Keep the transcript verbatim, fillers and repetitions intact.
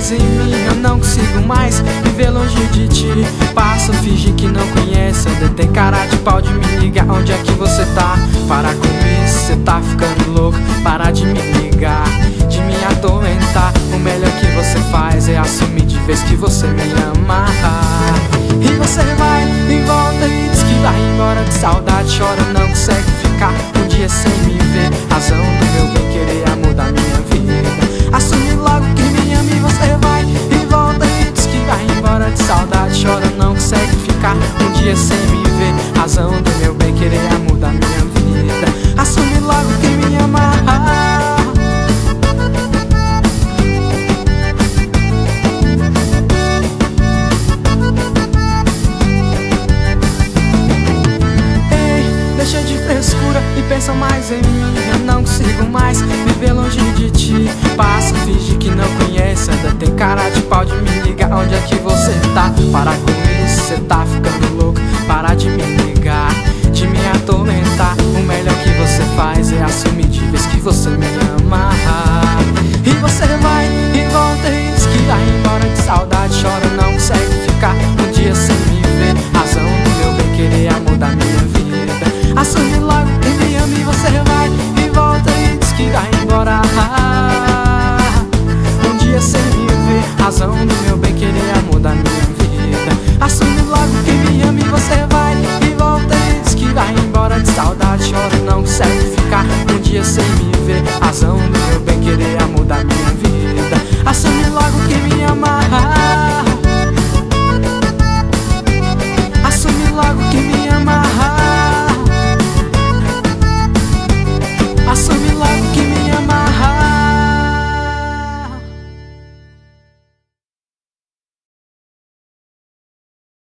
mais em mim, eu não consigo mais viver longe de ti. Passo, fingir que não conhece, ainda tem cara de pau de me ligar. Onde é que você tá? Para com isso, cê tá ficando louco. Para de me ligar, de me atormentar. O melhor que você faz é assumir de vez que você me ama. E você vai em volta e diz que vai embora de saudade. Chora, não consegue ficar um dia sem me ver. Razão do meu bem querer, amor da minha vida. Assume logo que me ama e você vai em volta e diz que vai embora de saudade. Chora, não consegue ficar um dia sem me ver. Razão do meu bem querer, amor da minha vida. Assume logo que me ama. Deixa de frescura e pensa mais em mim. Eu não consigo mais viver longe de ti. Passa, finge que não conhece, ainda tem cara de pau de me ligar. Onde é que você tá? Para com isso, cê tá ficando louco. Para de me ligar, de me atormentar. O melhor que você faz é assumir de vez que você me ama. E você vai e volta e diz que vai embora de saudade. Chora, não consegue ficar um dia sem me ver. Razão do meu bem querer, amor da minha vida. Assume logo que me ama e você vai e volta e diz que vai embora. Um dia sem me ver, razão do meu